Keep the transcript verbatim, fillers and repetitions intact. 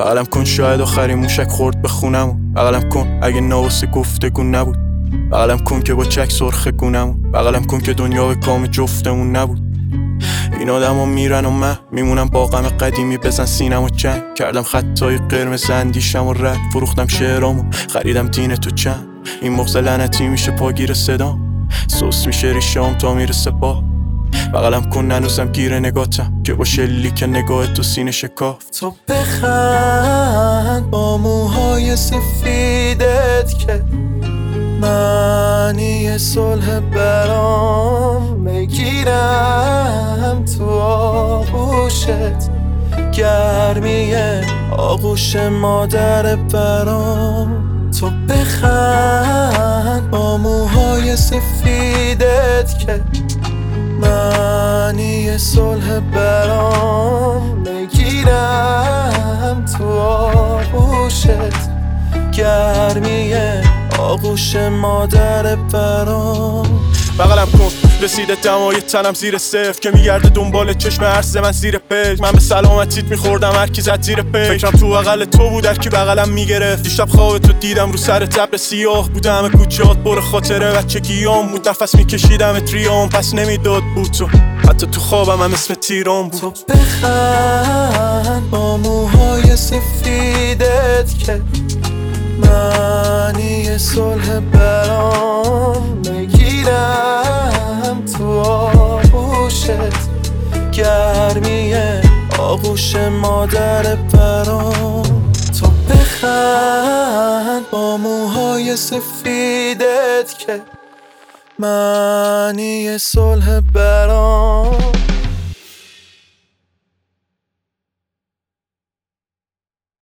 بغلم کن شاید آخرین موشک خورد به خونمو. بغلم کن اگه نواسه گفتگو نبود. بغلم کن که با چک سرخ گونمو. بغلم کن که دنیا به کام جفتمون نبود. این آدم ها میرن و من میمونم با غم قدیمی. بزن سینم و چند کردم خطای قرمز اندیشم و رد. فروختم شعرامو خریدم دین تو چند. این مغز لعنتی میشه پاگیر صدام. سوس میشه ریشام تا میرسه با. بغلم کن هنوزم گیر نگاتم که با شلیک نگاه تو سینه شکاف. تو بخند با موهای سفیدت که معنی صلح برام میگیرم تو آغوشت. گرمی آغوش مادر برام. تو بخند با موهای سفیدت که معنی صلح برام میگیرم تو آغوشت. گرمی آغوش مادر برام. بغلم کن رسیده دمای تنم زیر صفر که میگرده دنبال چشم عرض من زیر پیج. من به سلامتیت میخوردم هر کی زد زیر پیج. فکرم تو بغل تو بود هر کی بغلم میگرفت. دیشب خواب تو دیدم رو سر تبر سیاه بودم. همه کوچه‌ات پر خاطره بچه گیام بود. نفس میکشیدم تریام پس نمیداد بود تو. حتی تو خوابم هم اسم تیران بود. تو بخند با موهای سفیدت که معنی صلح برام میگیرم تو آغوشت. گرمی آغوش مادر برام. تو بخند با موهای سفیدت که معنی صلح برام